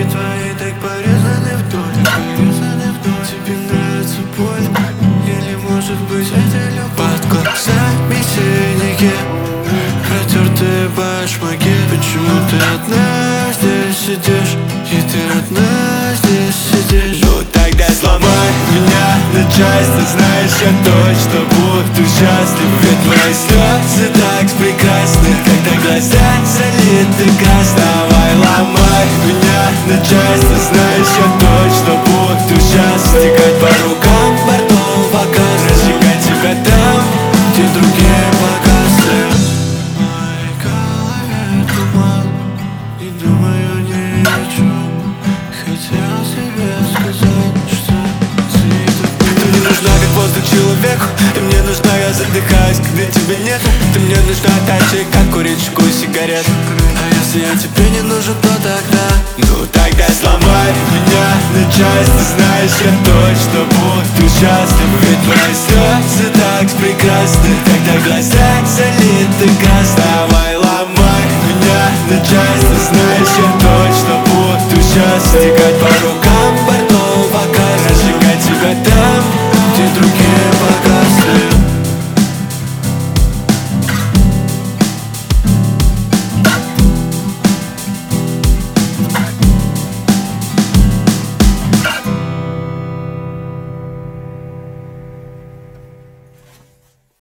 твои так порезаны вдоль, тебе нравится боль, или может быть это любовь? Под глазами синяки, протертые башмаки. Почему ты одна здесь сидишь, и ты одна здесь сидишь? Ну тогда сломай меня на части, знаешь, я точно буду счастлив. Ведь твои слезы так прекрасны, когда глаза залиты красным. Давай ломай меня на части, знаешь, я точно буду счастлив. Стекать по рукам бордового газа, разжигать тебя там, где другие погасли. В моей голове туман, не думаю ни о чем. Хотел тебе сказать, что Ты мне нужна, как воздух человеку. Ты мне нужна, я задыхаюсь, когда тебя нет. Ты мне нужна так же, как курильщику сигарет. А если я тебе не нужен, то тогда Ну тогда сломай меня на части, знаешь, я точно буду счастлив. Ведь твои слезы